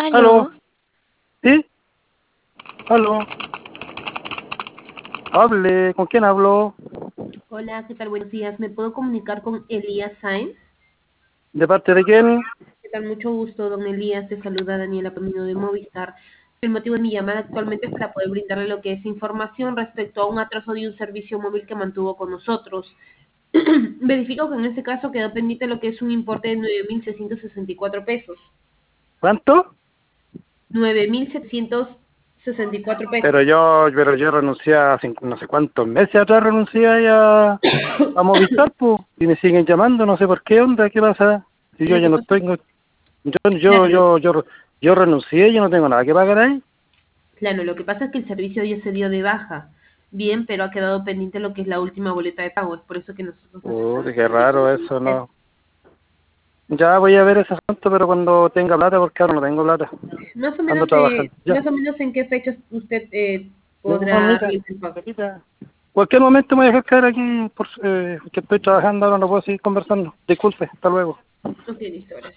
¿Aló? Aló, ¿Sí? ¿Aló? Hable, ¿con quién hablo? hola, ¿qué tal? Buenos días. ¿Me puedo comunicar con Elías Sáenz? ¿De parte de quién? ¿Qué tal? Mucho gusto, don Elías. Te saluda Daniela Camino de Movistar. El motivo de mi llamada actualmente es para poder brindarle lo que es información respecto a un atraso de un servicio móvil que mantuvo con nosotros. Verifico que en este caso quedó pendiente lo que es un importe de 9.664 pesos. ¿Cuánto? 9.764 pesos. Pero yo renuncié hace no sé cuántos meses atrás renuncié ahí a Movistar, pues, y me siguen llamando, no sé por qué onda, ¿qué pasa? Si yo Lo ya que no pasa es, tengo, claro, yo renuncié, yo no tengo nada que pagar ahí. claro, lo que pasa es que el servicio ya se dio de baja. Bien, pero ha quedado pendiente lo que es la última boleta de pago. Es por eso que nosotros nos estamos Qué raro comunicando con eso, usted. no. Ya voy a ver ese asunto, pero cuando tenga plata, porque ahora no tengo plata. Ando trabajando. Ya. Más o menos en qué fechas usted No, podrá mamita, realizar el pago. mamita. Cualquier momento me voy a dejar caer aquí, que estoy trabajando, ahora no puedo seguir conversando. Disculpe, hasta luego. Ok, listo, gracias.